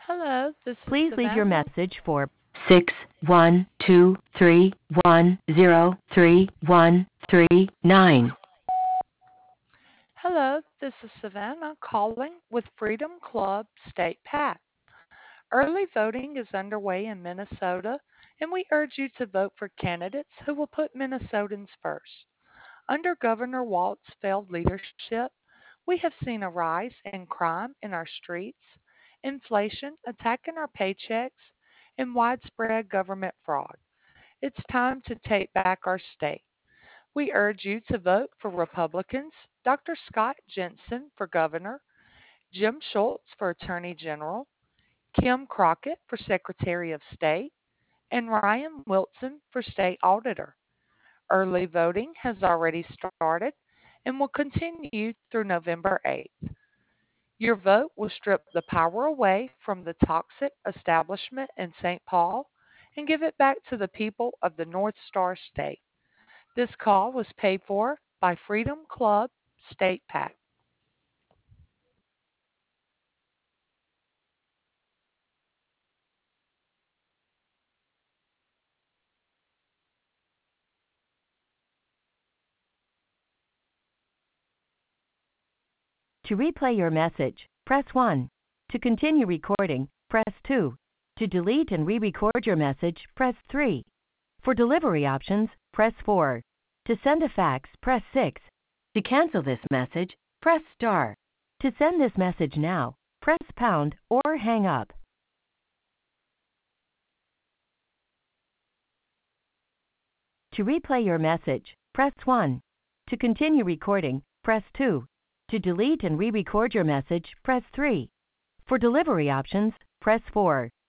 Hello, this is Please leave your Savannah. message for 61231031339. Hello, this is Savannah calling with Freedom Club State PAC. Early voting is underway in Minnesota, and we urge you to vote for candidates who will put Minnesotans first. Under Governor Walt's failed leadership, we have seen a rise in crime in our streets, inflation attacking our paychecks, and widespread government fraud. It's time to take back our state. We urge you to vote for Republicans Dr. Scott Jensen for governor, Jim Schultz for attorney general, Kim Crockett for secretary of state, and Ryan Wilson for state auditor. Early voting has already started and will continue through November 8th. Your vote will strip the power away from the toxic establishment in St. Paul and give it back to the people of the North Star State. This call was paid for by Freedom Club State PAC. To replay your message, press 1. To continue recording, press 2. To delete and re-record your message, press 3. For delivery options, press 4. To send a fax, press 6. To cancel this message, press star. To send this message now, press pound or hang up. To replay your message, press 1. To continue recording, press 2. To delete and re-record your message, press 3. For delivery options, press 4.